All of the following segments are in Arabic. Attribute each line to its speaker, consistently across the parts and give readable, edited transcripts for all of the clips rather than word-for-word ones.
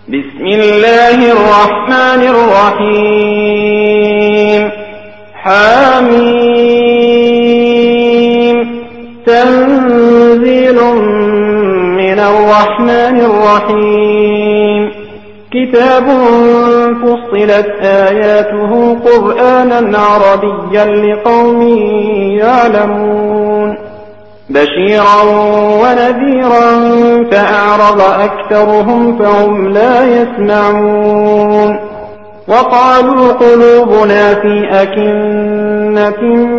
Speaker 1: بسم الله الرحمن الرحيم حميم تنزيل من الرحمن الرحيم كتاب فصلت آياته قرآنا عربيا لقوم يعلمون بشيرا ونذيرا فأعرض أكثرهم فهم لا يسمعون وقالوا قلوبنا في أكنة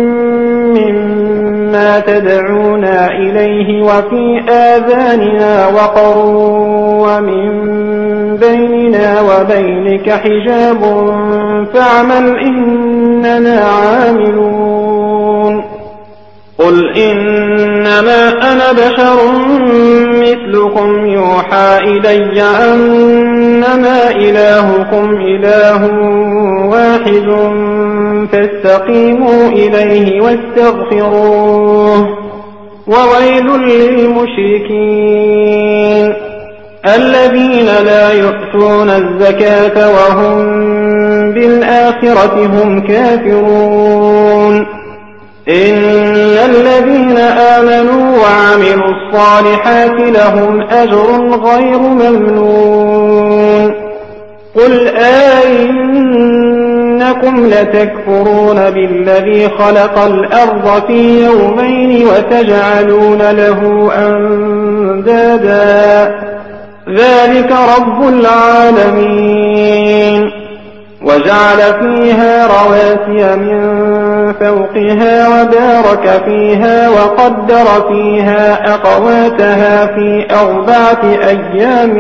Speaker 1: مما تدعونا إليه وفي آذاننا وقر ومن بيننا وبينك حجاب فاعمل إننا عاملون قل إنما أنا بشر مثلكم يوحى إلي أنما إلهكم إله واحد فاستقيموا إليه واستغفروه وويل للمشركين الذين لا يؤتون الزكاة وهم بالآخرة هم كافرون إن الذين آمنوا وعملوا الصالحات لهم أجر غير ممنون قل أئنكم لتكفرون بالذي خلق الأرض في يومين وتجعلون له أندادا ذلك رب العالمين وجعل فيها رواسي من فوقها وبارك فيها وقدر فيها أقواتها في 4 أيام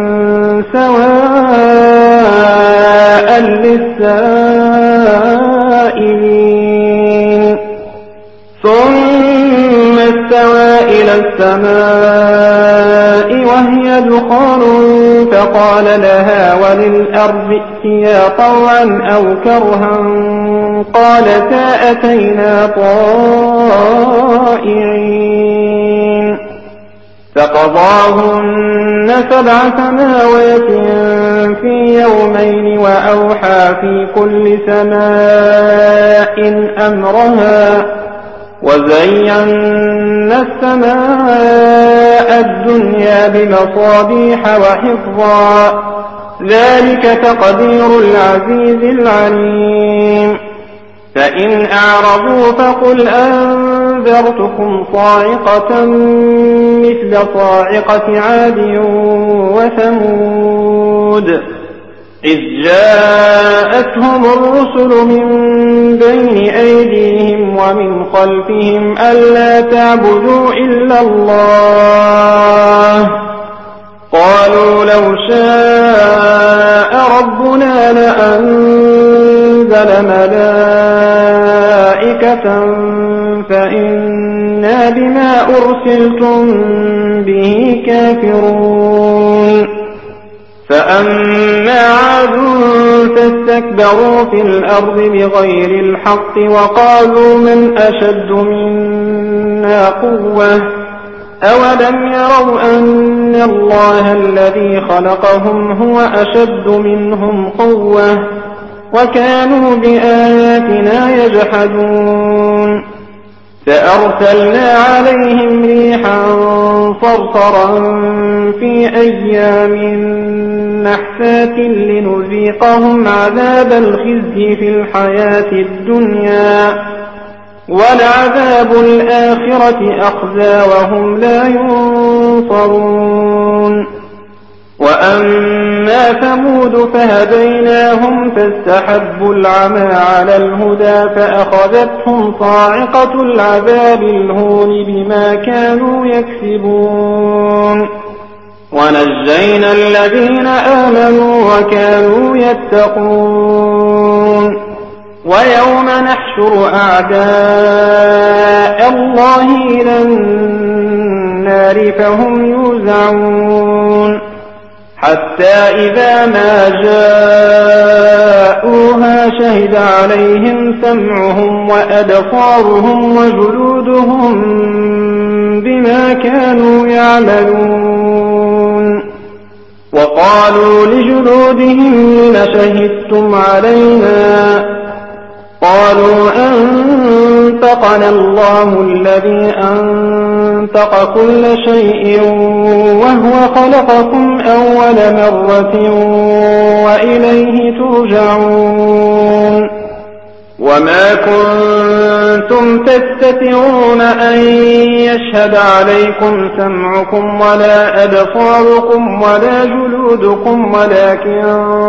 Speaker 1: سواء للسائلين ثم استوى إلى السماء وهي دخان فقال لها وللأرض ائتيا طوعا أو كرها قالتا أتينا طائعين فقضاهن 7 سماوات في يومين وأوحى في كل سماء أمرها وزينا السماء الدنيا بمصابيح وحفظا ذلك تقدير العزيز العليم فإن أعرضوا فقل أنذرتكم صاعقة مثل صاعقة عاد وثمود إذ جاءتهم الرسل من بين أيديهم ومن خلفهم ألا تعبدوا إلا الله قالوا لو شاء ربنا لأنزل ملائكة فإنا بما أرسلتم به كافرون فأما عاد فاستكبروا في الأرض بغير الحق وقالوا من أشد منا قوة أولم يروا أن الله الذي خلقهم هو أشد منهم قوة وكانوا بآياتنا يجحدون فأرسلنا عليهم ريحا صرصرا في أيام نحسات لنذيقهم عذاب الخزي في الحياة الدنيا ولعذاب الآخرة أخزى وهم لا ينصرون وأما ثمود فهديناهم فاستحبوا العمى على الهدى فأخذتهم صاعقة العذاب الهون بما كانوا يكسبون ونجينا الذين آمنوا وكانوا يتقون ويوم نحشر أعداء الله إلى النار فهم يوزعون حتى إذا ما جاءوها شهد عليهم سمعهم وأبصارهم وجلودهم بما كانوا يعملون وقالوا لجلودهم لم شهدتم علينا قالوا أنطقنا الله الذي أنطق كل شيء وهو خلقكم أول مرة وإليه ترجعون وما كنتم تستترون أن يشهد عليكم سمعكم ولا أبصاركم ولا جلودكم ولكن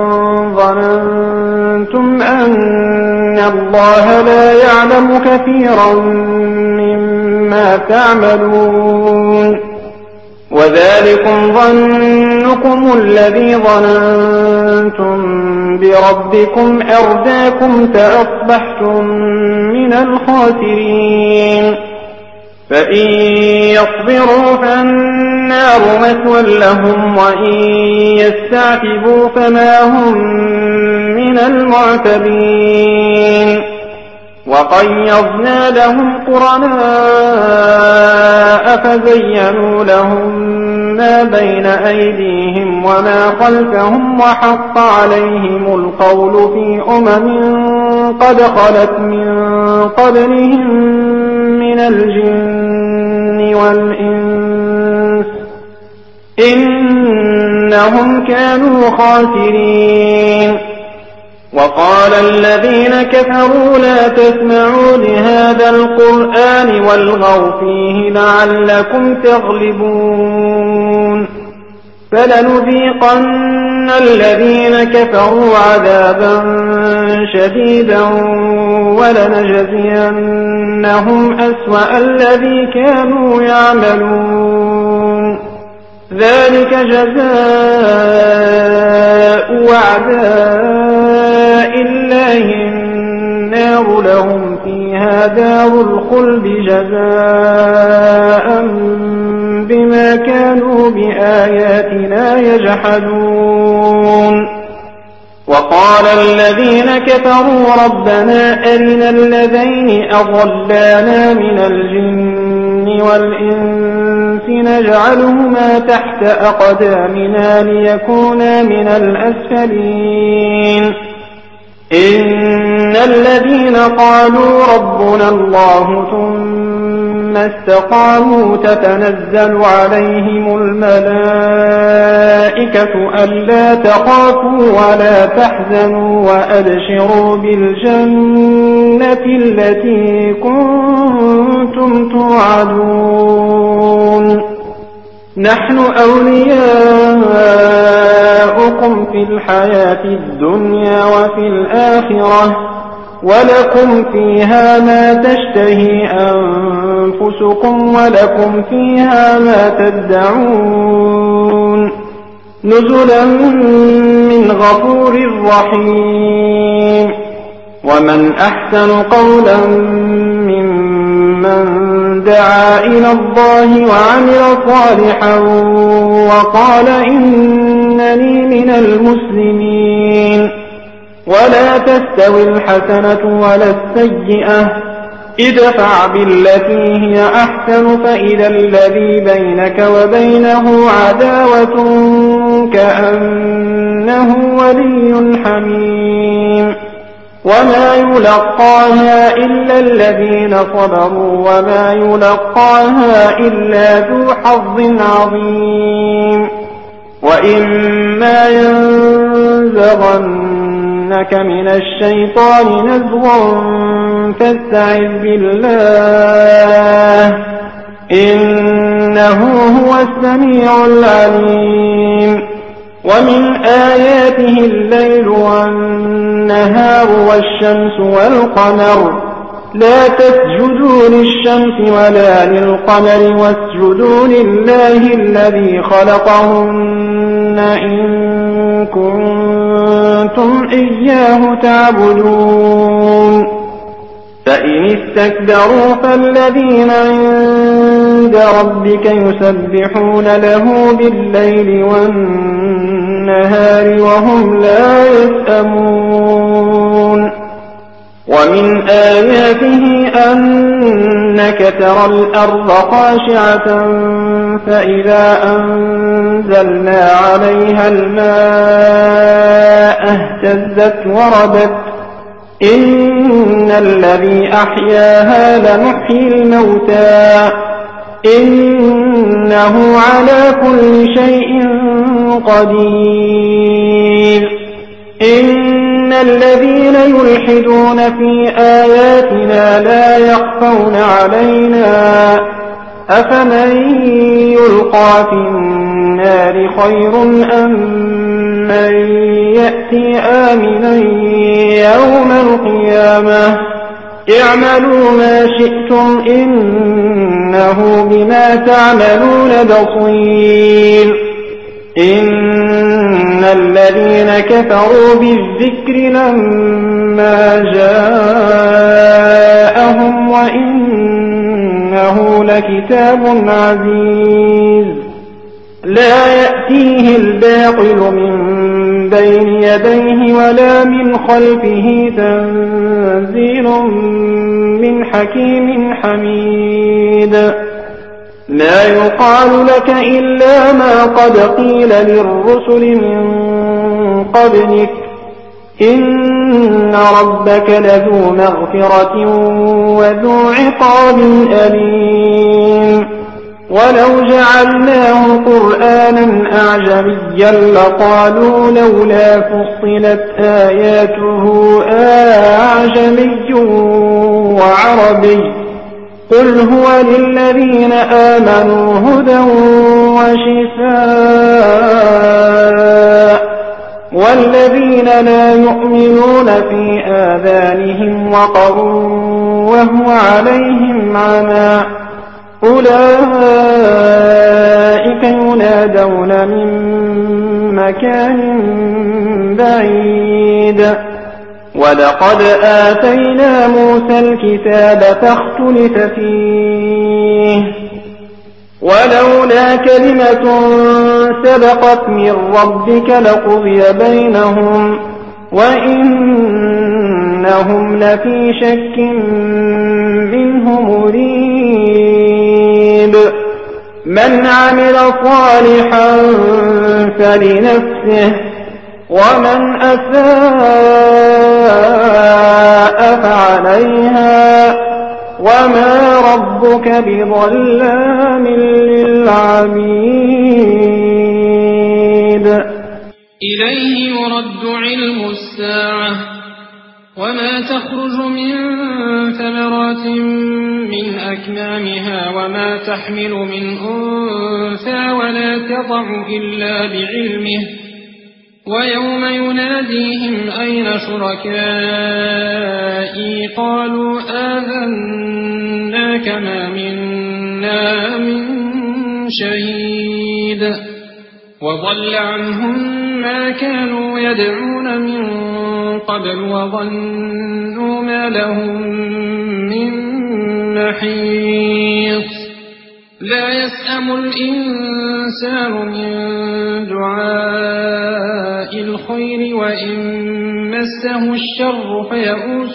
Speaker 1: ظننتم أن الله لا يعلم كثيرا مما تعملون وذلكم ظنكم الذي ظننتم بربكم أرداكم فأصبحتم من الخاسرين فإن يصبروا فالنار مثوى لهم وإن يستعتبوا فما هم من المعتبين وقيضنا لهم قرناء فزينوا لهم ما بين أيديهم وما خلفهم وحق عليهم القول في قد خلت من قبلهم من الجن والإنس إنهم كانوا خاسرين وقال الذين كفروا لا تسمعوا لهذا القرآن والغوا فيه لعلكم تغلبون فلنذيقن الذين كفروا عذابا شديدا ولنجزينهم أسوأ الذي كانوا يعملون ذلك جزاء أعداء الله النار لهم فيها دار الخلد جزاء بما كانوا بآياتنا يجحدون وقال الذين كفروا ربنا أرنا الذين أضلانا من الجن والإنس نجعلهما تحت أقدامنا ليكونا من الأسفلين إن الذين قالوا ربنا الله ثم استقاموا تتنزل عليهم الملائكة ألا تخافوا ولا تحزنوا وأبشروا بالجنة التي كنتم توعدون نحن أولياؤكم في الحياة الدنيا وفي الآخرة ولكم فيها ما تشتهي أنفسكم ولكم فيها ما تدعون نزلا من غفور رحيم ومن أحسن قولا ممن دعا إلى الله وعمل صالحا وقال إنني من المسلمين ولا تستوي الحسنة ولا السيئة ادفع بالتي هي أحسن فإذا الذي بينك وبينه عداوة كأنه ولي حميم وما يلقاها إلا الذين صبروا وما يلقاها إلا ذو حظ عظيم وإما ينزغنك من الشيطان نزغ فاستعذ بالله إنه هو السميع العليم ومن آياته الليل والنهار والشمس والقمر لا تسجدوا للشمس ولا للقمر واسجدوا لله الذي خلقهن إن كنتم إياه تعبدون فإن استكبروا فالذين عند ربك يسبحون له بالليل والنهار وهم لا يسأمون ومن آياته أنك ترى الأرض خاشعة فإذا أنزلنا عليها الماء اهتزت وربت إن الذي أحياها لمحيي الموتى إنه على كل شيء قدير إن الذين يلحدون في آياتنا لا يخفون علينا أفمن يلقى في النار خير أم من يأتي آمنا يوم القيامة اعملوا ما شئتم إنه بما تعملون بصير إن الذين كفروا بالذكر لما جاءهم وإنه لكتاب عزيز لا يأتيه الباطل من بين يديه ولا من خلفه تنزيل من حكيم حميد لا يقال لك إلا ما قد قيل للرسل من قبلك إن ربك لذو مغفرة وذو عقاب أليم ولو جعلناه قرآنا أعجميا لقالوا لولا فصلت آياته أعجمي وعربي قل هو للذين آمنوا هدى وشفاء والذين لا يؤمنون في آذانهم وقر وهو عليهم عمى أولئك ينادون من مكان بعيد ولقد آتينا موسى الكتاب فاختلف فيه ولولا كلمة سبقت من ربك لقضي بينهم وإنهم لفي شك منه مريب من عمل صالحا فلنفسه ومن أساء فعليها وما ربك بظلام للعبيد
Speaker 2: إليه يرد علم الساعة وما تخرج من ثمرات من أكمامها وما تحمل من أنثى ولا تضع إلا بعلمه ويوم يناديهم أين شركائي قالوا آذناك ما منا من شهيد وضل عنهم ما كانوا يدعون من قبل وظنوا ما لهم من محيص لا يسأم الإنسان من دعاء الخير وإن مسه الشر فيئوس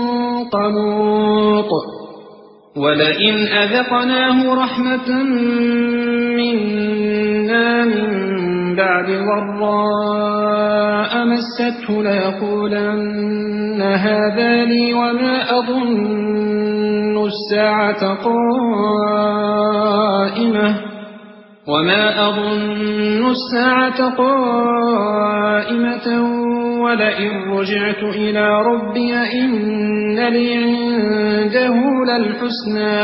Speaker 2: قنوط ولئن أذقناه رحمة منا من بعد ضراء مسته ليقولن هذا لي وما أظن الساعة قائمة ولئن رجعت إلى ربي إن لي عنده للحسنى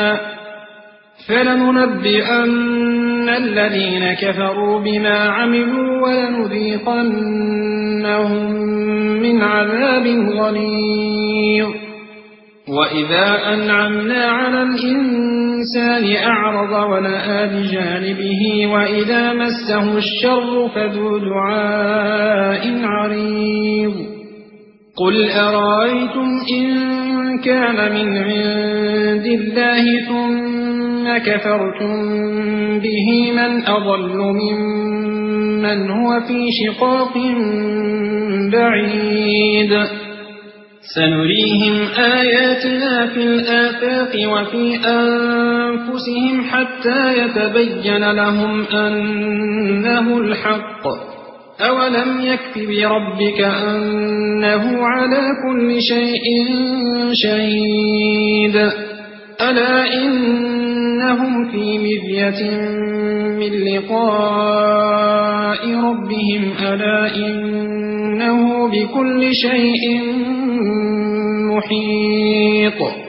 Speaker 2: فلننبئن الذين كفروا بما عملوا ولنذيقنهم من عذاب غليظ وإذا أنعمنا على الإنسان أعرض ونأى بجانبه وإذا مسه الشر فذو دعاء عريض قل أرأيتم إن كان من عند الله ثم كفرتم به من أضل ممن هو في شقاق بعيد سنريهم آياتنا في الآفاق وفي أنفسهم حتى يتبين لهم أنه الحق أولم يكف بربك أنه على كل شيء شهيد ألا إنهم في مرية من لقاء ربهم ألا إنه بكل شيء محيط